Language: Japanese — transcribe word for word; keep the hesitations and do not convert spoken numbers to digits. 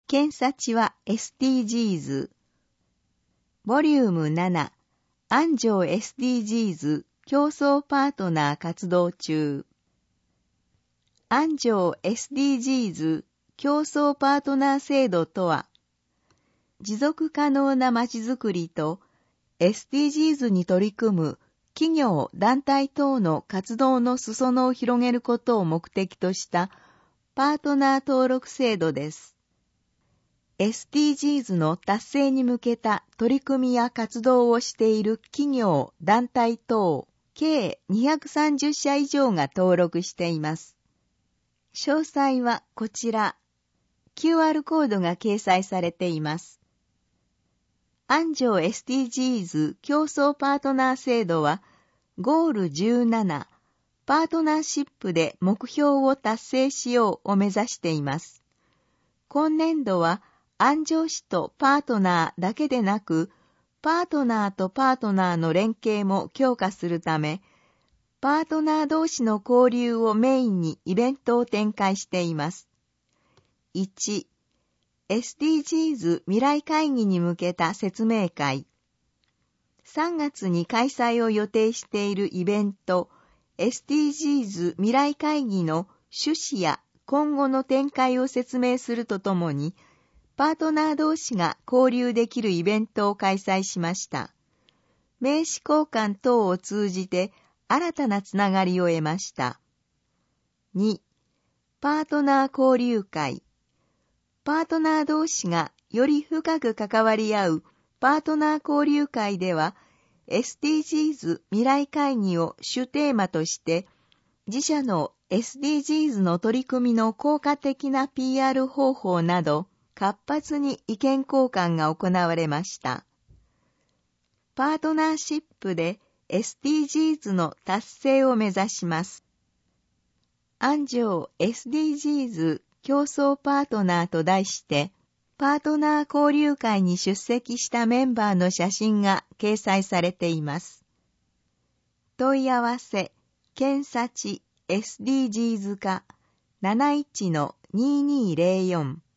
検察は エスディージーズ。ボリュームなな、安城 エスディージーズ 競争パートナー活動中。安城 エスディージーズ 競争パートナー制度とは、持続可能なまちづくりと エスディージーズ に取り組む企業、団体等の活動の裾野を広げることを目的としたパートナー登録制度です。エスディージーズ の達成に向けた取り組みや活動をしている企業、団体等、計にひゃくさんじゅっしゃ以上が登録しています。詳細はこちら、キューアール コードが掲載されています。安城 エスディージーズ 競争パートナー制度は、ゴールじゅうなな、パートナーシップで目標を達成しようを目指しています。今年度は、安城市とパートナーだけでなく、パートナーとパートナーの連携も強化するため、パートナー同士の交流をメインにイベントを展開しています。いち、エスディージーズ 未来会議に向けた説明会。さんがつに開催を予定しているイベント、エスディージーズ 未来会議の趣旨や今後の展開を説明するとともに、パートナー同士が交流できるイベントを開催しました。名刺交換等を通じて新たなつながりを得ました。に、パートナー交流会。パートナー同士がより深く関わり合うパートナー交流会では、エスディージーズ 未来会議を主テーマとして、自社の エスディージーズ の取り組みの効果的な ピーアール 方法など、活発に意見交換が行われました。パートナーシップで エスディージーズ の達成を目指します。安城 エスディージーズ 競争パートナーと題して、パートナー交流会に出席したメンバーの写真が掲載されています。問い合わせ、検察 エスディージーズ 課 なないちのにーにーぜろよん